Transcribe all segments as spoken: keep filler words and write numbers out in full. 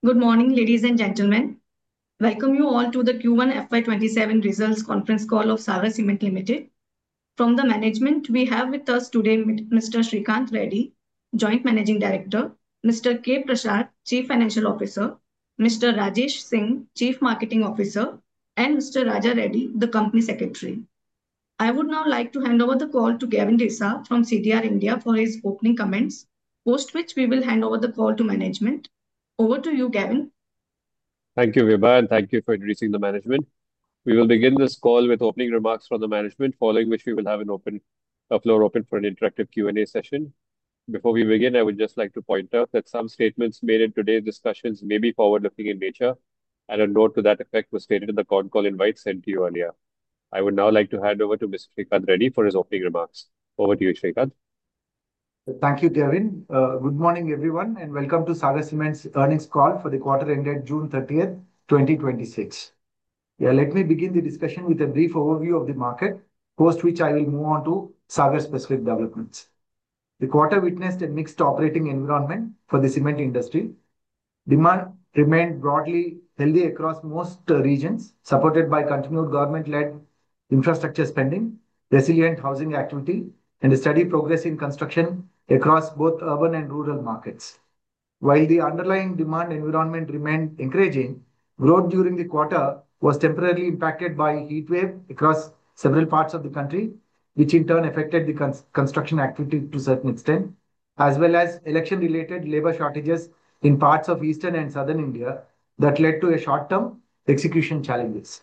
Good morning, ladies and gentlemen. Welcome you all to the Q one F Y twenty-seven results conference call of Sagar Cement Limited. From the management, we have with us today Mister Srikanth Reddy, Joint Managing Director, Mister K. Prasad, Chief Financial Officer, Mister Rajesh Singh, Chief Marketing Officer, and Mister Raja Reddy, the Company Secretary. I would now like to hand over the call to Gavin Desa from C D R India for his opening comments, post which we will hand over the call to management. Over to you, Gavin. Thank you, Vibha, and thank you for introducing the management. We will begin this call with opening remarks from the management, following which we will have an open a floor open for an interactive Q and A session. Before we begin, I would just like to point out that some statements made in today's discussions may be forward-looking in nature, and a note to that effect was stated in the con call invite sent to you earlier. I would now like to hand over to Mister Srikanth Reddy for his opening remarks. Over to you, Srikanth. Thank you, Gavin. Uh, good morning, everyone, and welcome to Sagar Cement's earnings call for the quarter ended June thirtieth, twenty twenty-six. Yeah, let me begin the discussion with a brief overview of the market, post which I will move on to Sagar-specific developments. The quarter witnessed a mixed operating environment for the cement industry. Demand remained broadly healthy across most uh, regions, supported by continued government-led infrastructure spending, resilient housing activity, and a steady progress in construction across both urban and rural markets. While the underlying demand environment remained encouraging, growth during the quarter was temporarily impacted by heat wave across several parts of the country, which in turn affected the cons- construction activity to a certain extent, as well as election-related labor shortages in parts of eastern and southern India that led to a short-term execution challenges.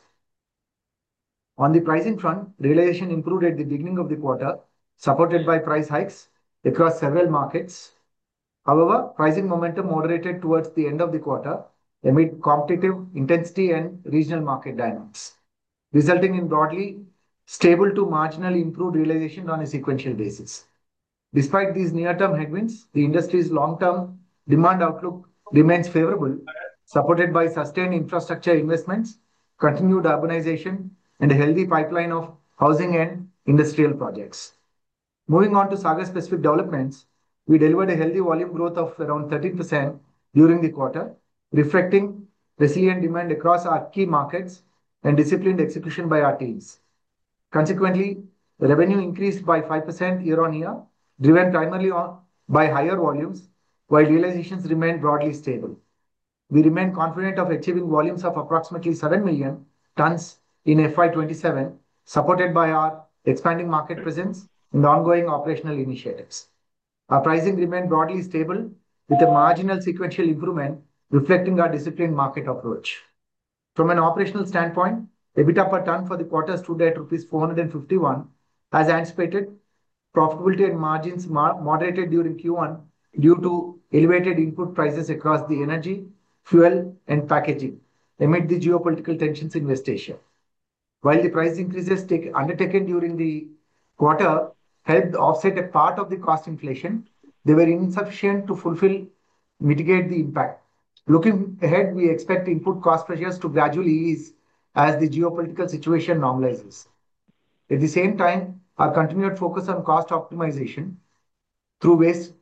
On the pricing front, realization improved at the beginning of the quarter, supported by price hikes across several markets. However, pricing momentum moderated towards the end of the quarter amid competitive intensity and regional market dynamics, resulting in broadly stable to marginally improved realization on a sequential basis. Despite these near-term headwinds, the industry's long-term demand outlook remains favorable, supported by sustained infrastructure investments, continued urbanization, and a healthy pipeline of housing and industrial projects. Moving on to Sagar-specific developments, we delivered a healthy volume growth of around thirteen percent during the quarter, reflecting resilient demand across our key markets and disciplined execution by our teams. Consequently, revenue increased by five percent year-on-year, driven primarily on, by higher volumes, while realizations remained broadly stable. We remain confident of achieving volumes of approximately seven million tons in F Y twenty-seven, supported by our expanding market presence and ongoing operational initiatives. Our pricing remained broadly stable, with a marginal sequential improvement reflecting our disciplined market approach. From an operational standpoint, EBITDA per ton for the quarter stood at rupees four hundred fifty-one. As anticipated, profitability and margins moderated during Q one due to elevated input prices across the energy, fuel, and packaging amid the geopolitical tensions in West Asia. While the price increases take, undertaken during the quarter helped offset a part of the cost inflation, they were insufficient to fulfill mitigate the impact. Looking ahead, we expect input cost pressures to gradually ease as the geopolitical situation normalizes. At the same time, our continued focus on cost optimization through waste,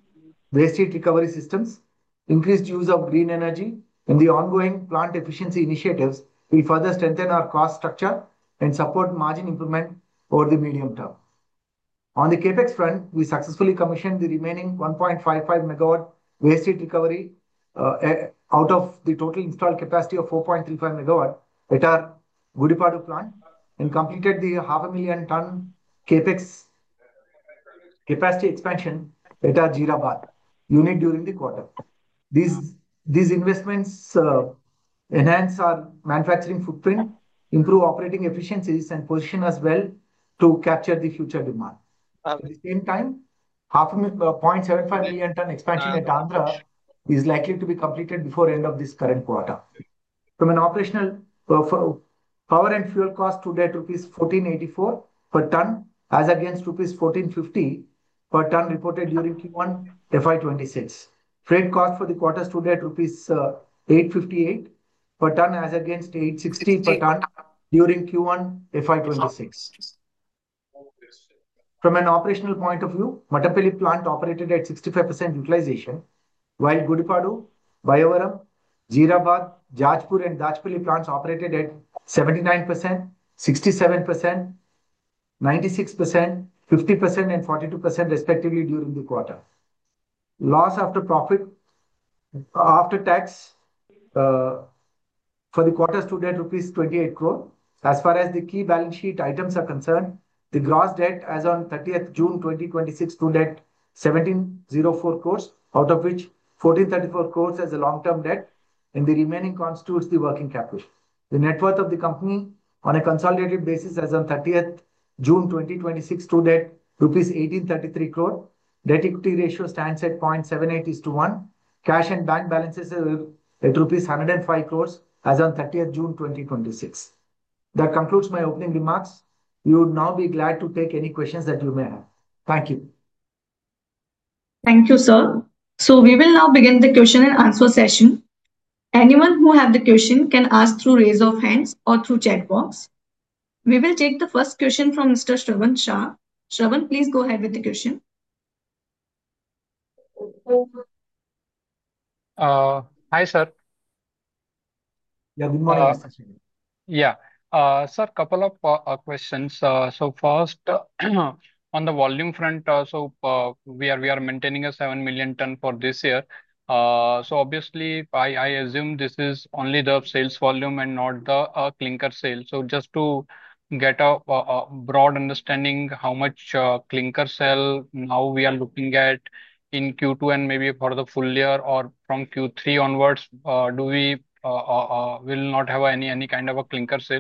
waste heat recovery systems, increased use of green energy, and the ongoing plant efficiency initiatives will further strengthen our cost structure and support margin improvement over the medium term. On the capex front, we successfully commissioned the remaining one point five five megawatt waste heat recovery uh, out of the total installed capacity of four point three five megawatt at our Gudipadu plant and completed the half a million ton capex capacity expansion at our Jeerabad unit during the quarter. These, these investments uh, enhance our manufacturing footprint, improve operating efficiencies, and position us well to capture the future demand. At the same time, half a zero point seven five million ton expansion at Andhra is likely to be completed before end of this current quarter. From an operational uh, power and fuel cost stood at rupees fourteen eighty-four per ton as against rupees fourteen fifty per ton reported during Q one F Y twenty-six. Freight cost for the quarter stood at rupees uh, eight fifty-eight per ton as against eight sixty per ton during Q one F Y twenty-six. From an operational point of view, Mattampally plant operated at sixty-five percent utilization, while Gudipadu, Bayavaram, Jeerabad, Jajpur, and Dachpalli plants operated at seventy-nine percent, sixty-seven percent, ninety-six percent, fifty percent, and forty-two percent respectively during the quarter. Loss after profit after tax uh, for the quarter stood at rupees twenty-eight crore. As far as the key balance sheet items are concerned, the gross debt as on thirtieth June twenty twenty-six stood at seventeen oh four crores, out of which fourteen thirty-four crores as a long-term debt, and the remaining constitutes the working capital. The net worth of the company on a consolidated basis as on thirtieth June twenty twenty-six stood at rupees eighteen thirty-three crore. Debt equity ratio stands at zero point seven eight is to one. Cash and bank balances are at rupees one hundred five crores as on thirtieth June twenty twenty-six. That concludes my opening remarks. We would now be glad to take any questions that you may have. Thank you. Thank you, sir. So we will now begin the question and answer session. Anyone who have the question can ask through raise of hands or through chat box. We will take the first question from Mister Shravan Shah. Shravan, please go ahead with the question. Uh, hi, sir. Yeah, good morning, Uh, Mister Shravan. yeah, uh, sir, couple of uh, uh, questions. Uh, so first, on the volume front, uh, so uh, we are we are maintaining a seven million ton for this year. Uh, so obviously, I, I assume this is only the sales volume and not the uh, clinker sale. So just to get a, a, a broad understanding, how much uh, clinker sale now we are looking at in Q two and maybe for the full year or from Q three onwards, uh, do we uh, uh, uh, will not have any any kind of a clinker sale?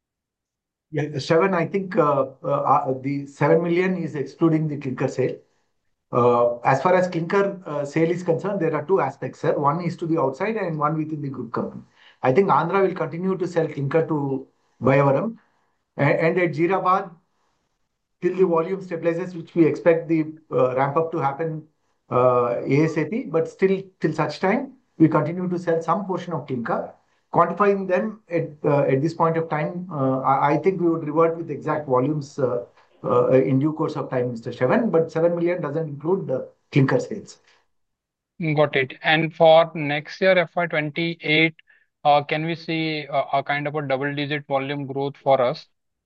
Yeah, Shravan, I think uh, uh, uh, the seven million is excluding the clinker sale. Uh, as far as clinker uh, sale is concerned, there are two aspects, sir. One is to the outside and one within the group company. I think Andhra will continue to sell clinker to Bayavaram, and, and at Jeerabad, till the volume stabilizes, which we expect the uh, ramp up to happen uh, ASAP, but still till such time, we continue to sell some portion of clinker. Quantifying them at, uh, at this point of time, uh, I, I think we would revert with exact volumes uh, uh, in due course of time, Mister Shravan, but seven million doesn't include the clinker sales. Got it. And for next year, F Y twenty-eight, uh, can we see a, a kind of a double-digit volume growth for us?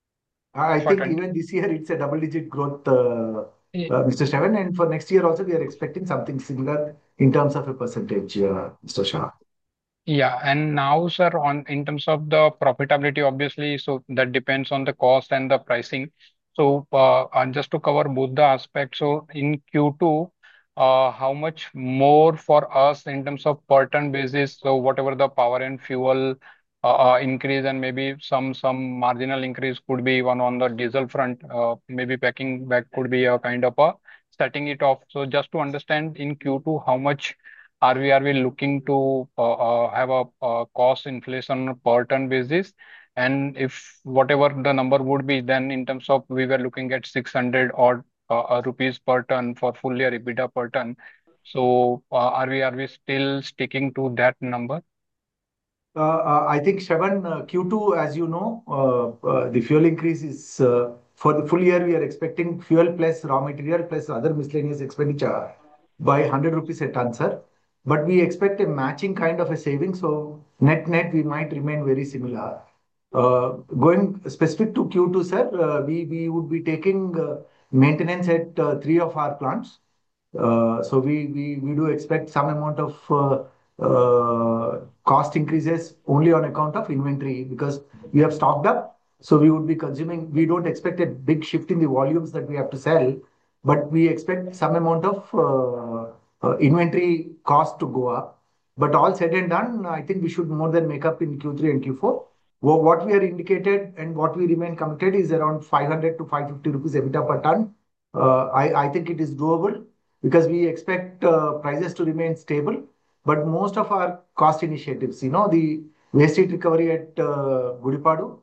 I F Y think twenty. even this year it's a double-digit growth, uh, Y- uh, Mister Shravan, and for next year also we are expecting something similar in terms of a percentage, uh, Mister Shah. Yeah, and now, sir, on in terms of the profitability, obviously, so that depends on the cost and the pricing. So, uh, and just to cover both the aspects, so in Q two, uh, how much more for us in terms of per ton basis? So, whatever the power and fuel uh, uh, increase, and maybe some some marginal increase could be even on the diesel front. Uh, maybe packing back could be a kind of a setting it off. So, just to understand in Q two, how much are we are we looking to uh, uh, have a, uh cost inflation on a per ton basis? And if whatever the number would be, then in terms of we were looking at six hundred odd uh, uh, rupees per ton for full year EBITDA per ton. So uh, are we are we still sticking to that number? Uh, uh, I think, Shravan, uh, Q two, as you know, uh, uh, the fuel increase is uh, for the full year, we are expecting fuel plus raw material plus other miscellaneous expenditure by one hundred rupees a ton, sir. But we expect a matching kind of a saving, so net net we might remain very similar. Uh, Going specific to Q two, sir, uh, we we would be taking uh, maintenance at uh, three of our plants. Uh, So we we we do expect some amount of uh, uh, cost increases only on account of inventory because we have stocked up. So we would be consuming. We don't expect a big shift in the volumes that we have to sell, but we expect some amount of uh, uh, inventory cost to go up. But all said and done, I think we should more than make up in Q three and Q four. Wha- What we are indicated and what we remain committed is around five hundred to five fifty rupees EBITDA per ton. Uh, I I think it is doable because we expect uh, prices to remain stable. But most of our cost initiatives, you know, the waste heat recovery at uh, Gudipadu,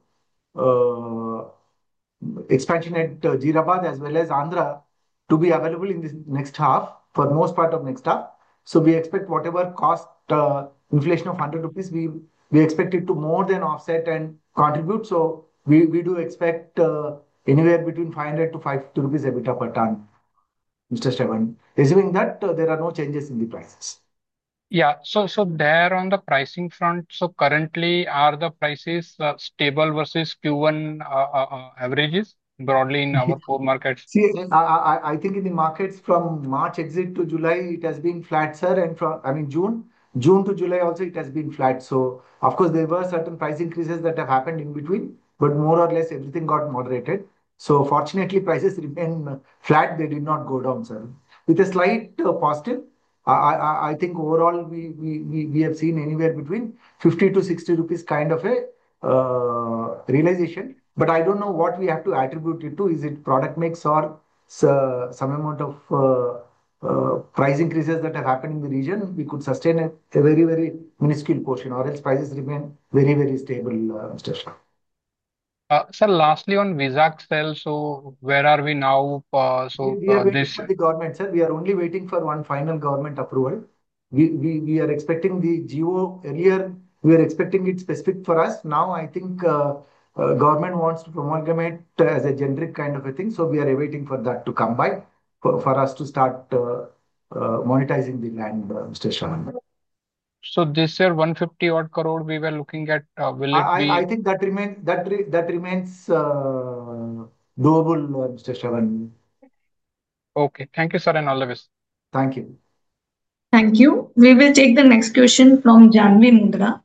uh, expansion at uh, Jeerabad as well as Andhra to be available in this next half for most part of next half. So we expect whatever cost uh, inflation of one hundred rupees, we we expect it to more than offset and contribute. So we, we do expect uh, anywhere between five hundred to five fifty rupees EBITDA per ton, Mister Shravan, assuming that uh, there are no changes in the prices. Yeah, so so there on the pricing front, so currently are the prices uh, stable versus Q one uh, uh, uh, averages broadly in our core markets? See, I, I, I think in the markets from March exit to July, it has been flat, sir. And from, I mean, June, June to July also, it has been flat. So, of course, there were certain price increases that have happened in between, but more or less everything got moderated. So, fortunately, prices remain flat. They did not go down, sir. With a slight uh, positive, I, I, I think overall we, we, we, we have seen anywhere between fifty to sixty rupees kind of a uh, realization. But I don't know what we have to attribute it to. Is it product mix or so, some amount of uh, uh, price increases that have happened in the region? We could sustain a, a very, very minuscule portion, or else prices remain very, very stable, uh, Mister Shah. Uh, sir, lastly on Visa Excel, so where are we now? Uh, We, so we are uh, waiting this, for the government, sir. We are only waiting for one final government approval. We, we, we are expecting the G O earlier. We are expecting it specific for us. Now, I think uh, uh, government wants to amalgamate as a generic kind of a thing. So we are awaiting for that to come by for, for us to start uh, uh, monetizing the land, uh, Mister Shaman. so this year one hundred fifty odd crore we were looking at. Uh, will I, it I, I be think that remains that re, that remains uh, doable, uh, Mister Shaman. okay? Thank you, sir, and all the best. Thank you. Thank you. We will take the next question from Janvi Mundra.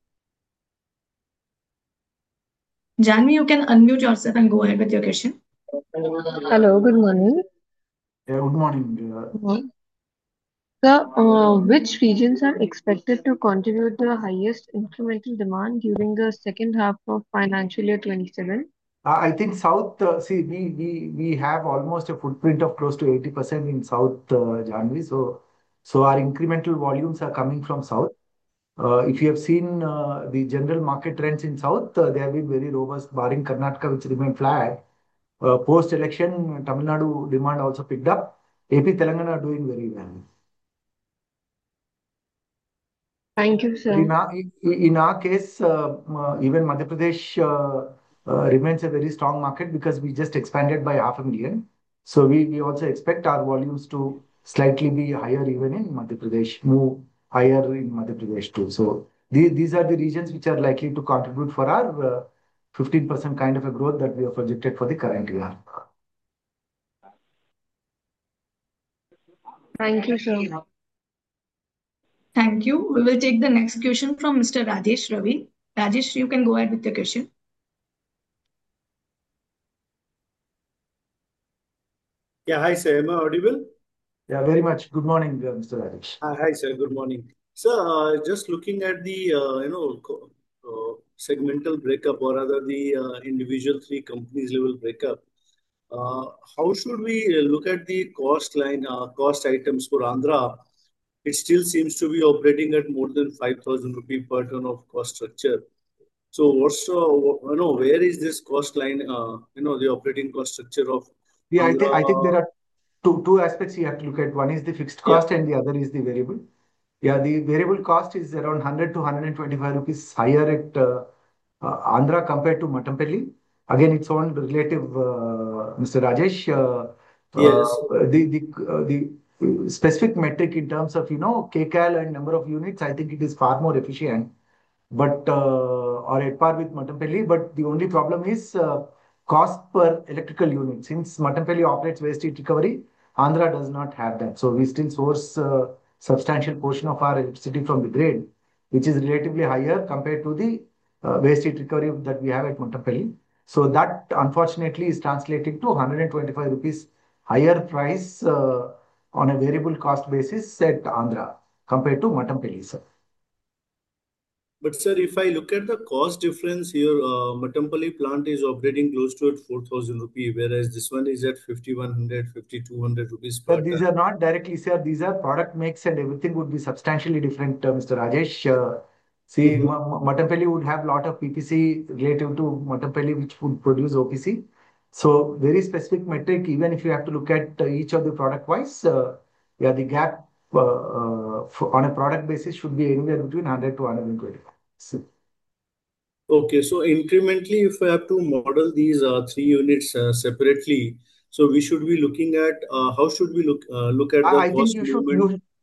Janvi, you can unmute yourself and go ahead with your question. Hello, good morning. Yeah, good morning. Uh, Sir, uh, which regions are expected to contribute the highest incremental demand during the second half of financial year twenty-seven? I think South, uh, see, we, we, we have almost a footprint of close to eighty percent in South, uh, Janvi. So, so our incremental volumes are coming from South. Uh, if you have seen uh, the general market trends in South, uh, they have been very robust, barring Karnataka, which remained flat. Uh, post-election, Tamil Nadu demand also picked up. A P, Telangana are doing very well. Thank you, But sir. in our, in in our case, uh, uh, even Madhya Pradesh uh, uh, remains a very strong market because we just expanded by half a million. So we, we also expect our volumes to slightly be higher even in Madhya Pradesh, move higher in Madhya Pradesh too. So the, these are the regions which are likely to contribute for our uh, fifteen percent kind of a growth that we have projected for the current year. Thank you, sir. Thank you. We will take the next question from Mister Rajesh Ravi. Rajesh, you can go ahead with your question. Yeah, hi sir. Am I audible? Yeah, very much. Good morning, uh, Mister Rajesh. Hi, hi sir. Good morning. Sir, uh, just looking at the uh, you know co- uh, segmental breakup or rather the uh, individual three companies level breakup, uh, how should we look at the cost line, uh, cost items for Andhra? It still seems to be operating at more than five thousand rupee per ton of cost structure. So what's uh, you know where is this cost line? Uh, you know the operating cost structure of Yeah, I think I think there Andhra. are two two aspects you have to look at. One is the fixed Yeah. cost and the other is the variable. Yeah, the variable cost is around one hundred to one hundred twenty-five rupees higher at uh, uh, Andhra compared to Matampally. Again, its own relative, uh, Mister Rajesh. Uh, Yes. uh, the the uh, the specific metric in terms of you know kcal and number of units, I think it is far more efficient, but uh, or at par with Matampally. But the only problem is uh, cost per electrical unit. Since Matampally operates waste heat recovery, Andhra does not have that. So we still source uh, substantial portion of our electricity from the grid, which is relatively higher compared to the uh, waste heat recovery that we have at Matampally. So that unfortunately is translating to one hundred twenty-five rupees higher price uh, on a variable cost basis at Andhra compared to Matampally, sir. But sir, if I look at the cost difference here, uh, Matampally plant is operating close to at four thousand rupee, whereas this one is at fifty-one hundred, fifty-two hundred rupees Sir, per these ton. are not directly, sir. These are product mix and everything would be substantially different, uh, Mister Rajesh. Uh, see, Mhm. Ma- Ma- Matampally would have a lot of P P C relative to Matampally, which would produce O P C. So, very specific metric, even if you have to look at uh, each of the product wise, uh, yeah, the gap uh, uh, for, on a product basis should be anywhere between one hundred to one hundred twenty. So, Okay, so incrementally, if I have to model these uh, three units uh, separately, so we should be looking at uh, how should we look uh, look at the I I think cost you should movement? you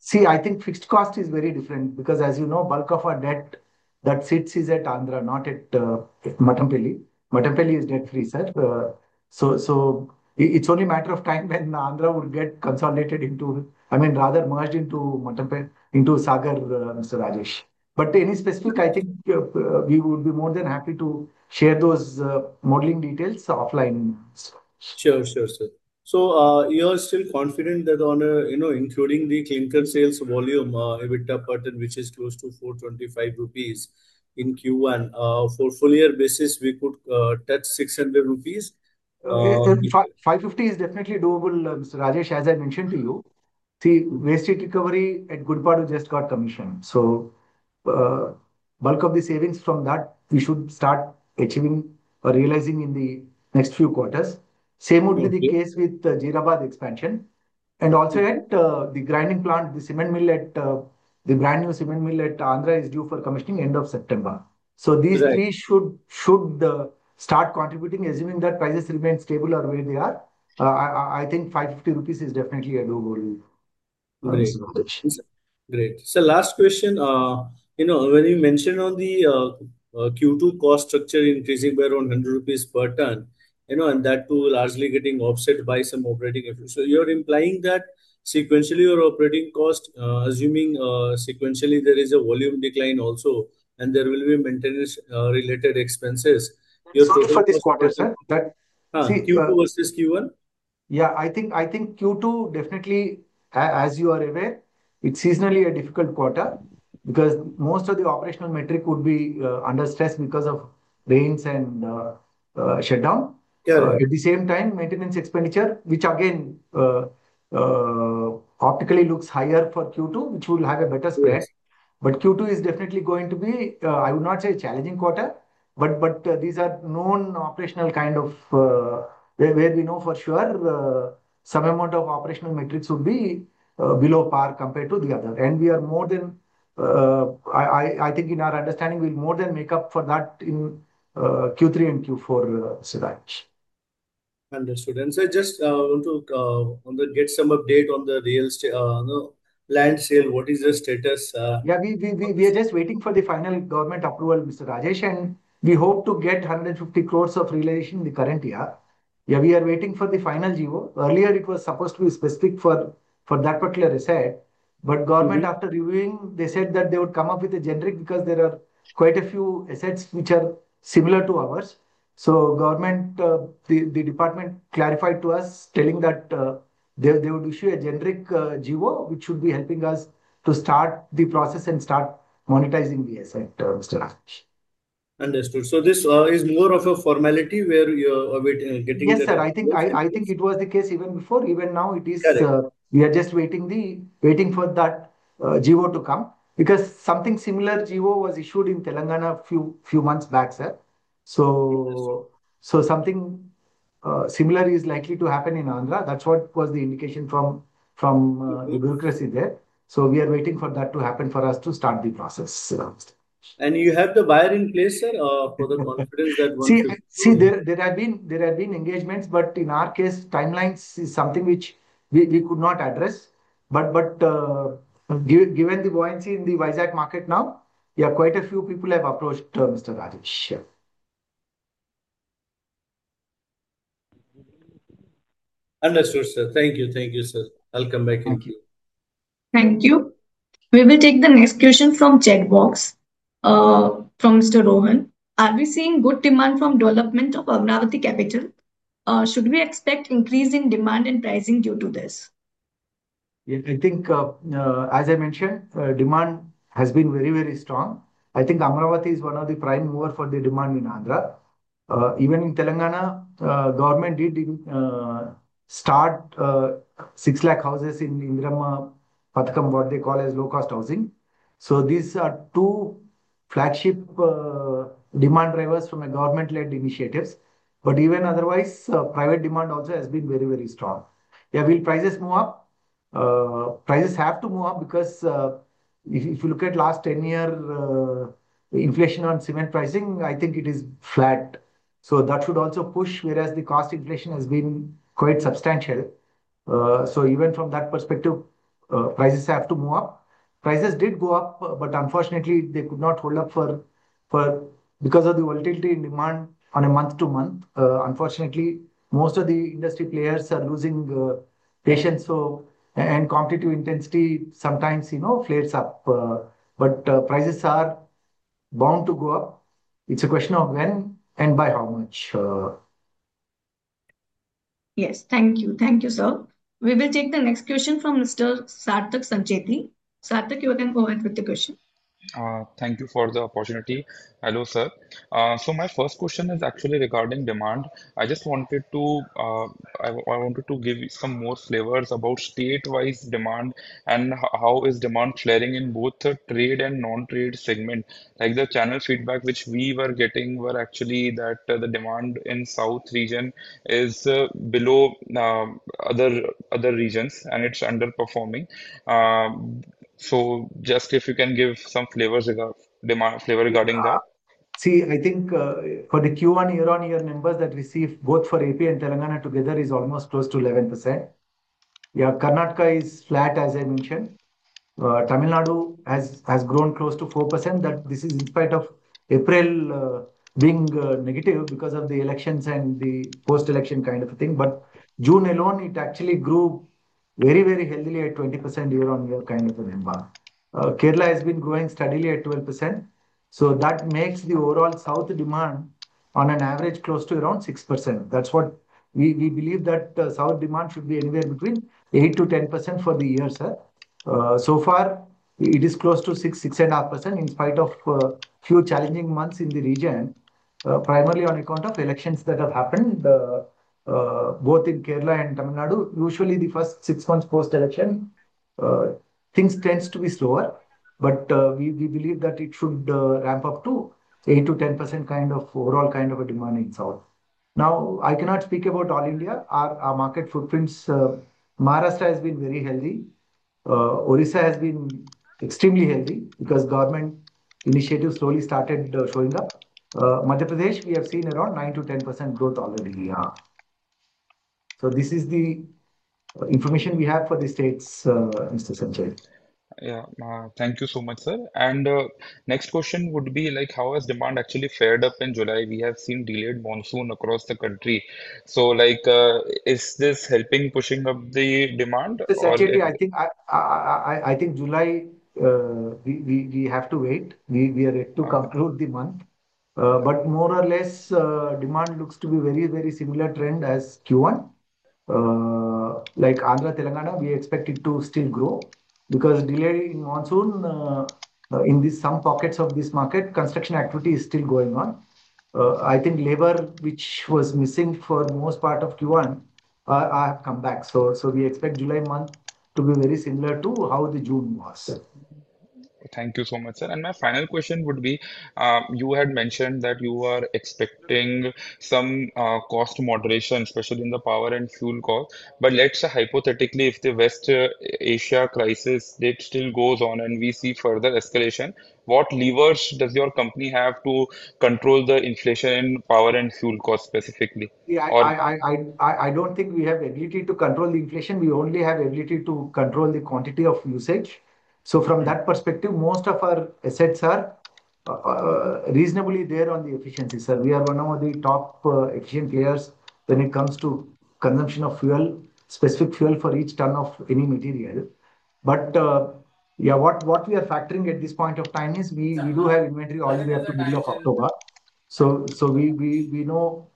See, I think fixed cost is very different because, as you know, bulk of our debt that sits is at Andhra, not at uh, Matampally. Matampally is debt free, sir. Uh, so, so i- it's only a matter of time when Andhra would get consolidated into, I mean, rather merged into Matampally, into Sagar, uh, Mister Rajesh. But any specific, I think uh, uh, we would be more than happy to share those uh, modeling details offline. Sure, sure, sir. So, uh, you're still confident that on a, you know, including the clinker sales volume, uh, EBITDA per ton, which is close to four twenty-five rupees in Q one, uh, for full year basis, we could uh, touch six hundred rupees. Uh, Uh, uh, fi- five fifty is definitely doable, uh, Mister Rajesh, as I mentioned to you. See, waste heat recovery at Gudipadu just got commissioned. So, uh, bulk of the savings from that we should start achieving or realizing in the next few quarters. Same would be the okay. case with uh, Jeerabad expansion. And also at uh, the grinding plant, the cement mill at uh, the brand new cement mill at Andhra is due for commissioning end of September. So these Right. three should should uh, start contributing, assuming that prices remain stable or where they are. Uh, I, I I think five fifty rupees is definitely a doable, uh, Great. Mister Rajesh. Yes, great. So last question, uh, you know, when you mentioned on the uh, uh, Q two cost structure increasing by around one hundred rupees per ton, you know, and that too largely getting offset by some operating efficiency. So you're implying that sequentially your operating cost, uh, assuming uh, sequentially there is a volume decline also, and there will be maintenance uh, related expenses, your That's only total for this cost per quarter, ton, sir. That huh, see, uh, Q two versus Q one? yeah, I think I think Q two definitely, a- as you are aware, it's seasonally a difficult quarter because most of the operational metric would be uh, under stress because of rains and uh, uh, shutdown. Uh, Correct. at the same time, maintenance expenditure, which again uh, uh, optically looks higher for Q two, which will have a better spread. Yes. But Q two is definitely going to be, uh, I would not say a challenging quarter, but but uh, these are known operational kind of uh, where, where we know for sure uh, some amount of operational metrics would be uh, below par compared to the other. And we are more than, uh, I, I I think in our understanding, we'll more than make up for that in uh, Q three and Q four, uh, Siraj. Understood. And so I just uh, want to uh, on the get some update on the real estate, uh, no, land sale. What is the status? Uh, Yeah, we, we, we, of we are just waiting for the final government approval, Mister Rajesh, and we hope to get one hundred fifty crores of realization in the current year. Yeah, we are waiting for the final G O. Earlier, it was supposed to be specific for, for that particular asset, but government, Mhm. after reviewing, they said that they would come up with a generic because there are quite a few assets which are similar to ours. So government, uh, the, the department clarified to us, telling that uh, they, they would issue a generic uh, G O, which should be helping us to start the process and start monetizing the asset, uh, Mister Rajesh. Understood. So this uh, is more of a formality where you're uh, wait, uh, getting Yes, the sir. I think approvals I, in I think place. it was the case even before. Even now, it is. Correct. Uh, we are just waiting the waiting for that uh, G O to come because something similar G O was issued in Telangana few few months back, sir. Understood. So so something uh, similar is likely to happen in Andhra. That's what was the indication from from uh, the Mhm. bureaucracy there. So we are waiting for that to happen for us to start the process. uh, And you have the buyer in place, sir, uh, for the confidence that See, one hundred fifty see, crores. there there have been there have been engagements, but in our case, timelines is something which we, we could not address. But but uh, gi- given the buoyancy in the Vizag market now, yeah, quite a few people have approached uh, Mister Rajesh. Yeah. Understood, sir. Thank you. Thank you, sir. I'll come back in Thank you. queue. Thank you. We will take the next question from chat box uh, from Mister Rohan. Are we seeing good demand from development of Amravati capital? Uh, should we expect increase in demand and pricing due to this? Yeah, I think, uh, uh, as I mentioned, uh, demand has been very, very strong. I think Amravati is one of the prime mover for the demand in Andhra. Uh, even in Telangana, uh, government did uh, start uh, six lakh houses in Indirama Pathakam, what they call as low cost housing. So these are two flagship uh, demand drivers from a government-led initiatives. But even otherwise, uh, private demand also has been very, very strong. Yeah, will prices move up? Uh, prices have to move up because uh, if, if you look at last ten year uh, inflation on cement pricing, I think it is flat. So that should also push, whereas the cost inflation has been quite substantial. Uh, so even from that perspective, uh, prices have to move up. Prices did go up, uh, but unfortunately, they could not hold up for for because of the volatility in demand on a month to month. Uh, unfortunately, most of the industry players are losing uh, patience. So and competitive intensity sometimes you know flares up. Uh, but uh, prices are bound to go up. It's a question of when and by how much. Uh, Yes, thank you. Thank you, sir. We will take the next question from Mister Sarthak Sancheti. Sarthak, you can go ahead with the question. Uh, thank you for the opportunity. Hello, sir. Uh, so my first question is actually regarding demand. I just wanted to uh, I, I wanted to give some more flavors about state-wise demand and h- how is demand flaring in both the trade and non-trade segment. Like the channel feedback which we were getting were actually that uh, the demand in South region is uh, below um other other regions and it's underperforming. Um, so just if you can give some flavors regard demand flavor regarding uh, that. See, I think uh, for the Q one year-on-year numbers that received both for A P and Telangana together is almost close to eleven percent. Yeah, Karnataka is flat, as I mentioned. Uh, Tamil Nadu has has grown close to four percent. That this is in spite of April uh, being uh, negative because of the elections and the post-election kind of a thing. But June alone, it actually grew very, very healthily at twenty percent year-on-year kind of a number. Uh, Kerala has been growing steadily at twelve percent. So that makes the overall South demand on an average close to around six percent. That's what we, we believe that uh, South demand should be anywhere between eight to ten percent for the year, sir. Uh, so far, it is close to six, six and a half percent in spite of uh, few challenging months in the region, uh, primarily on account of elections that have happened uh, uh, both in Kerala and Tamil Nadu. Usually, the first six months post-election, uh, things tends to be slower, but uh, we, we believe that it should uh, ramp up to eight to ten percent kind of overall kind of a demand in South. Now, I cannot speak about all India. Our, our market footprints, uh, Maharashtra has been very healthy. Uh, Orissa has been extremely healthy because government initiatives slowly started uh, showing up. Uh, Madhya Pradesh, we have seen around nine to ten percent growth already. Yeah. So this is the uh, information we have for the states, uh, Mister Sanjay. Yeah, uh, thank you so much, sir. And uh, next question would be like, how has demand actually fared up in July? We have seen delayed monsoon across the country. So, like, uh, is this helping pushing up the demand, Mister or Sancheti, like, I think I, I, I, I think July uh, we, we, we have to wait. We, we are yet to okay, conclude the month. Uh, but more or less, uh, demand looks to be very, very similar trend as Q one. Uh, like Andhra, Telangana, we expect it to still grow because delay in monsoon uh, uh, in this some pockets of this market, construction activity is still going on. Uh, I think labor, which was missing for most part of Q one, uh, have come back. So, so we expect July month to be very similar to how the June was. thank you so much, sir. And my final question would be, um, you had mentioned that you are expecting some uh, cost moderation, especially in the power and fuel cost. But let's say hypothetically, if the West uh, Asia crisis it still goes on and we see further escalation, what levers does your company have to control the inflation in power and fuel cost specifically? Yeah, I, Or I, I, I, I I don't think we have ability to control the inflation. We only have ability to control the quantity of usage. So from that perspective, most of our assets are uh, uh, reasonably there on the efficiency, sir. We are one of the top uh, efficient players when it comes to consumption of fuel, specific fuel for each ton of any material. But uh, yeah, what, what we are factoring at this point of time is we, we do have inventory all the way up to middle of October. So, so we, we, we know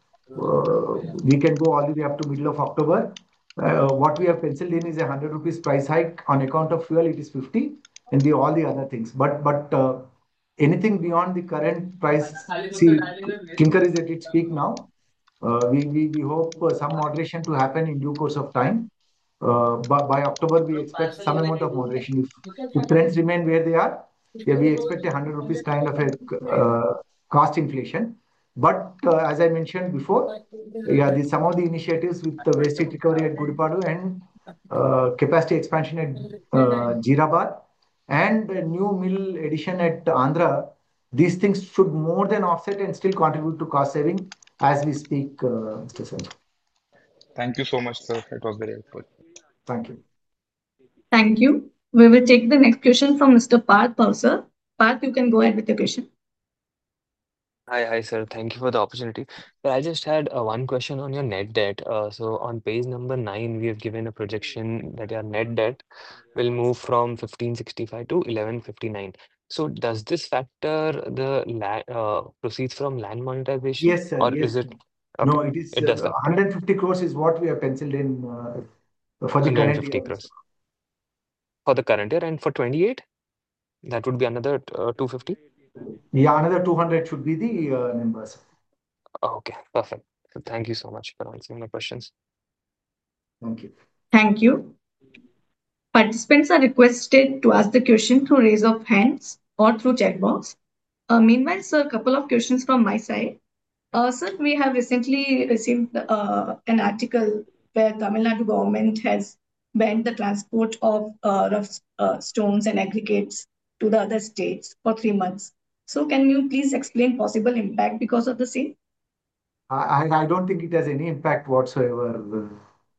uh, we can go all the way up to middle of October. Uh, what we have penciled in is a one hundred rupees price hike on account of fuel, it is fifty, and the all the other things. But but uh, anything beyond the current price, see, clinker is at its peak now. Uh, we, we, we hope uh, some moderation to happen in due course of time. Uh, by, by October, we expect some amount of moderation. If, if trends remain where they are, yeah, we expect a one hundred rupees kind of a uh, cost inflation. But uh, as I mentioned before, yeah, the, some of the initiatives with the waste heat recovery at Gudipadu and uh, capacity expansion at uh, Jeerabad and a new mill addition at Andhra, these things should more than offset and still contribute to cost saving as we speak, uh, Mister Sanjay. thank you so much, sir. It was very helpful. Thank you. Thank you. We will take the next question from Mister Parth Bowser. Parth, you can go ahead with the question. Hi, hi, sir. Thank you for the opportunity. So I just had uh, one question on your net debt. Uh, so on page number nine, we have given a projection that your net debt will move from fifteen sixty-five to eleven fifty-nine. So does this factor the la uh, proceeds from land monetization, Yes, sir. or Yes, is sir. it No, okay? it is It uh, does factor one hundred fifty crores is what we have penciled in uh, for the current year one hundred fifty also. crores for the current year, and for twenty-eight, that would be another uh, two hundred fifty. Yeah, another two hundred should be the uh, numbers. Okay, perfect. So thank you so much for answering my questions. Thank you. Thank you. Participants are requested to ask the question through raise of hands or through chat box. Uh, meanwhile, sir, a couple of questions from my side. Uh, sir, we have recently received uh, an article where Tamil Nadu government has banned the transport of uh, rough uh, stones and aggregates to the other states for three months. So, can you please explain possible impact because of the same? I, I I don't think it has any impact whatsoever.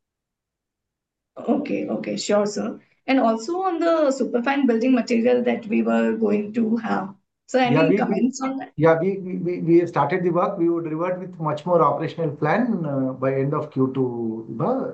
Okay, okay, sure, sir. And also on the superfine building material that we were going to have. So, Yeah, any we, we comments on that? yeah we, we we we have started the work. We would revert with much more operational plan uh, by end of Q two. Uh,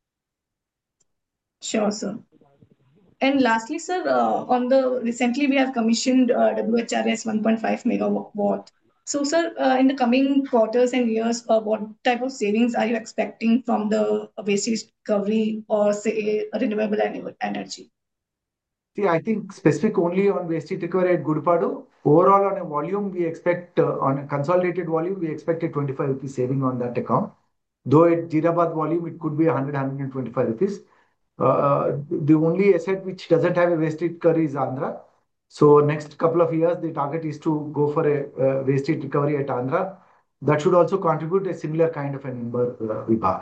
Sure, sir. And lastly, sir, uh, on the recently we have commissioned uh, W H R S one point five megawatt. So, sir, uh, in the coming quarters and years, uh, what type of savings are you expecting from the waste recovery or say renewable ener- energy? See, I think specific only on waste heat recovery at Gudipadu. Overall, on a volume, we expect uh, on a consolidated volume, we expect a twenty-five rupees saving on that account. Though at Jeerabad volume, it could be one hundred, one hundred twenty-five rupees. Uh, the only asset which doesn't have a waste heat recovery is Andhra. So next couple of years, the target is to go for a uh, waste heat recovery at Andhra. That should also contribute a similar kind of a number, uh, Vibha.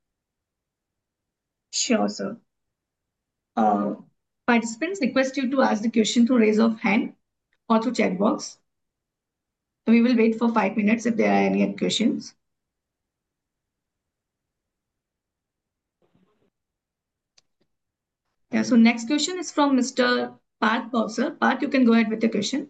Sure, sir. Uh, participants request you to ask the question through raise of hand or through chat box. We will wait for five minutes if there are any questions. Yeah, so next question is from Mister Parth Bowser. Parth, you can go ahead with the question.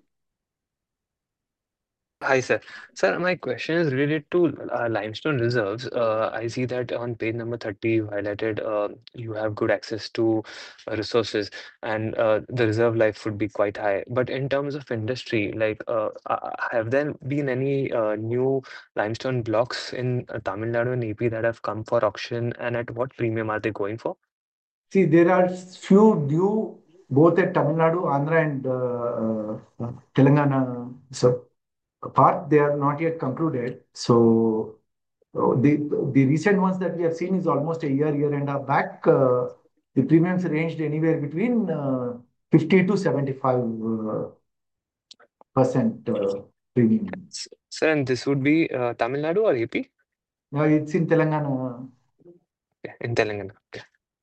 Hi, sir. Sir, my question is related to uh, limestone reserves. Uh, I see that on page number thirty, you highlighted uh, you have good access to uh, resources and uh, the reserve life would be quite high. But in terms of industry, like, uh, uh, have there been any uh, new limestone blocks in uh, Tamil Nadu and A P that have come for auction, and at what premium are they going for? See, there are few due both at Tamil Nadu, Andhra, and uh, uh, Telangana. So part they are not yet concluded. So uh, the the recent ones that we have seen is almost a year, year and a half back. Uh, the premiums ranged anywhere between uh, fifty to seventy-five uh, percent uh, premium. S- Sir, and this would be uh, Tamil Nadu or A P? Now it's in Telangana. Okay, in Telangana. Okay.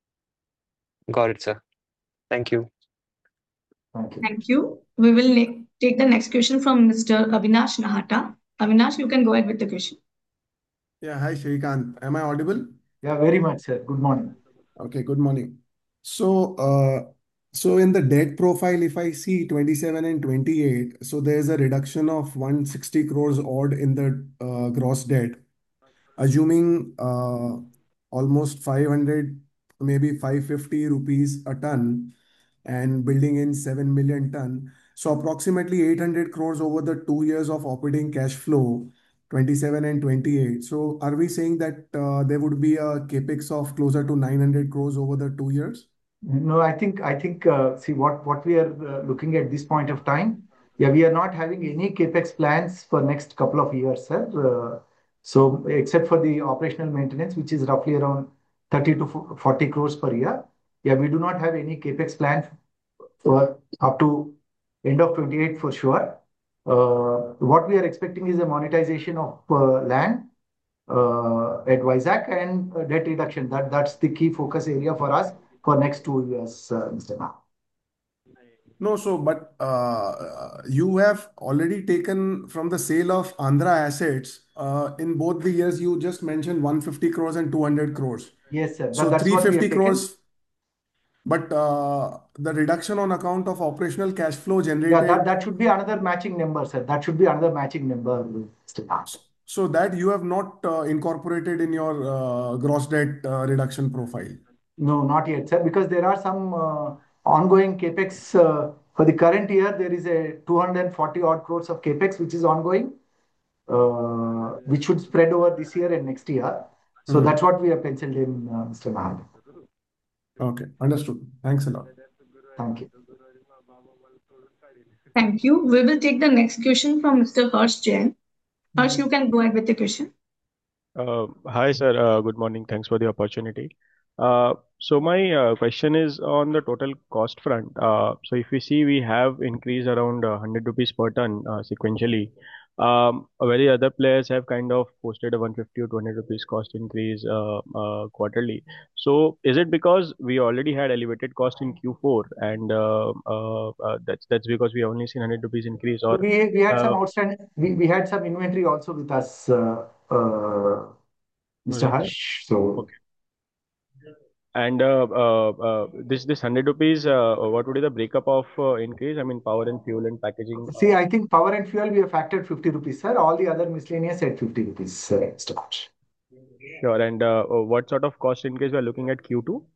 Got it, sir. Thank you. Thank you. Thank you. We will ne- take the next question from Mister Avinash Nahata. Avinash, you can go ahead with the question. Yeah, hi Shrikant. Am I audible? Yeah, very much, sir. Good morning. Okay, good morning. So, uh, so in the debt profile, if I see twenty-seven and twenty-eight, so there's a reduction of one hundred sixty crores odd in the uh, gross debt, assuming uh, almost five hundred, maybe five hundred fifty rupees a ton, and building in seven million ton. So approximately eight hundred crores over the two years of operating cash flow, twenty-seven and twenty-eight. So are we saying that uh, there would be a capex of closer to nine hundred crores over the two years? No, I think I think uh, see what what we are uh, looking at this point of time. Yeah, we are not having any capex plans for next couple of years, sir. Uh, so except for the operational maintenance, which is roughly around thirty to forty crores per year. Yeah, we do not have any capex plan for up to end of twenty-eight for sure. Uh, what we are expecting is a monetization of uh, land uh, at Vizag and uh, debt reduction. That that's the key focus area for us for next two years, uh, Mister Ma. No, so but uh, you have already taken from the sale of Andhra assets uh, in both the years you just mentioned one hundred fifty crores and two hundred crores. Yes, sir. That, So that's what we have three hundred fifty taken. crores, But uh, the reduction on account of operational cash flow Yeah, generated. that, that should be another matching number, sir. That should be another matching number, Mister Nath. So that you have not uh, incorporated in your uh, gross debt uh, reduction profile. No, not yet, sir, because there are some uh, ongoing capex uh, for the current year. There is a two hundred forty odd crores of capex which is ongoing, uh, which should spread over this year and next year. So Mhm. that's what we have penciled in, uh, Mister Nahal. Okay, understood. Thanks a lot. Thank you. Thank you. We will take the next question from Mister Harsh Jain. Harsh, you can go ahead with the question. Uh, hi, sir. Uh, good morning. Thanks for the opportunity. Uh, so my uh, question is on the total cost front. Uh, so if we see, we have increased around uh, one hundred rupees per ton uh, sequentially. Um, while other players have kind of posted a one hundred fifty or two hundred rupees cost increase uh, uh, quarterly. So is it because we already had elevated cost in Q four, and uh, uh, uh, that's that's because we only seen one hundred rupees increase, or We, we had some uh, outstanding, we, we had some inventory also with us, uh, uh, Mister right? Harsh. So Okay. And uh, uh, uh, this this hundred rupees, uh, what would be the breakup of uh, increase? I mean, power and fuel and packaging. see, Uh, I think power and fuel, we have factored fifty rupees, sir. All the other miscellaneous at fifty rupees, sir, Mister Harsh. sure. And uh, uh, what sort of cost increase we are looking at Q two?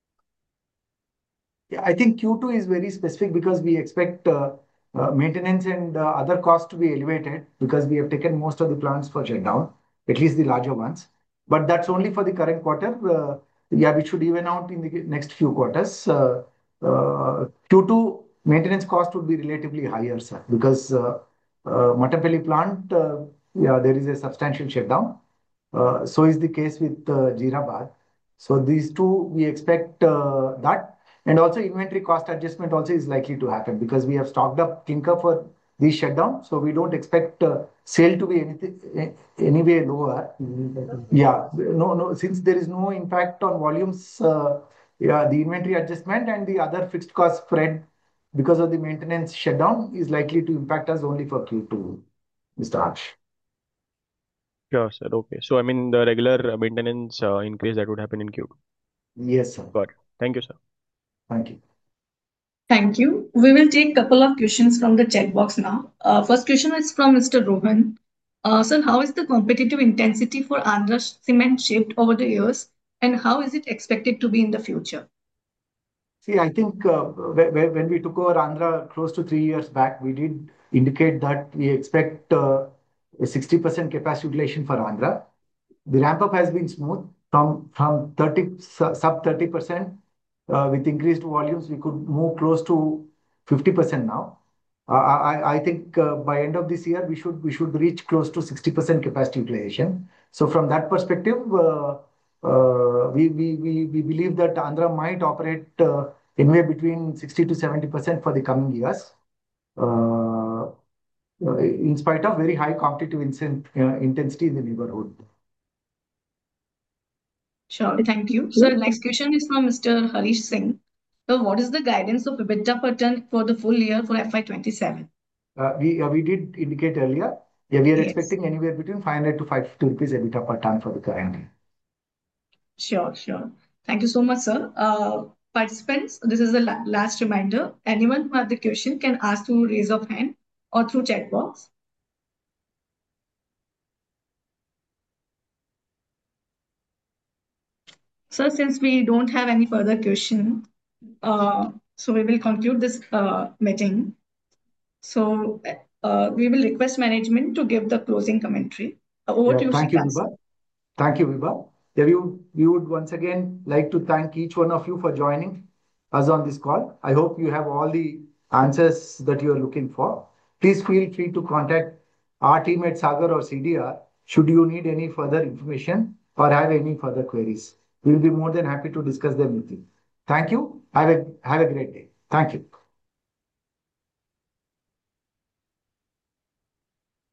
Yeah, I think Q two is very specific because we expect uh, uh, maintenance and uh, other costs to be elevated because we have taken most of the plants for shutdown, at least the larger ones. But that's only for the current quarter. Uh, yeah, we should even out in the next few quarters. Uh, uh, Q two maintenance cost would be relatively higher, sir, because uh, uh, Mattampally plant, uh, yeah, there is a substantial shutdown. Uh, so is the case with uh, Jeerabad. So these two, we expect uh, that. And also inventory cost adjustment also is likely to happen because we have stocked up clinker for these shutdown. So we don't expect uh, sale to be anything anyway lower. Yeah, no, no. Since there is no impact on volumes, uh, yeah, the inventory adjustment and the other fixed cost spread because of the maintenance shutdown is likely to impact us only for Q two, Mister Harsh. Sure, sir. Okay. So I mean, the regular uh, maintenance uh, increase that would happen in Q two. Yes, sir. Got it. Thank you, sir. Thank you. Thank you. We will take a couple of questions from the chat box now. Uh, first question is from Mister Rohan. Uh, sir, how is the competitive intensity for Andhra Cement shaped over the years, and how is it expected to be in the future? See, I think uh, wh- wh- when we took over Andhra close to three years back, we did indicate that we expect uh, a sixty percent capacity utilization for Andhra. The ramp up has been smooth from from thirty su- sub thirty percent. Uh, with increased volumes, we could move close to fifty percent now. Uh, I, I think uh, by end of this year, we should we should reach close to sixty percent capacity utilization. So from that perspective, uh, uh, we, we, we, we believe that Andhra might operate uh, anywhere between sixty to seventy percent for the coming years, uh, uh, in spite of very high competitive incen- uh, intensity in the neighborhood. Sure, thank you. So the next question is from Mister Harish Singh. So what is the guidance of EBITDA per ton for the full year for F Y twenty-seven? Uh, we, uh, we did indicate earlier, yeah, we are Yes. expecting anywhere between five hundred to five hundred fifty rupees EBITDA per ton for the current year. Sure, sure. Thank you so much, sir. Uh, participants, this is the la- last reminder. Anyone who have the question can ask through raise of hand or through chat box. So since we don't have any further question, uh, so we will conclude this uh, meeting. So uh, we will request management to give the closing commentary. Uh, over to Yeah, you, thank you, Shrikant. Vibha. Thank you, Vibha. Yeah, we would, we would once again like to thank each one of you for joining us on this call. I hope you have all the answers that you are looking for. Please feel free to contact our team at Sagar or C D R should you need any further information or have any further queries. We will be more than happy to discuss them with you. Thank you. Have a, have a great day. Thank you.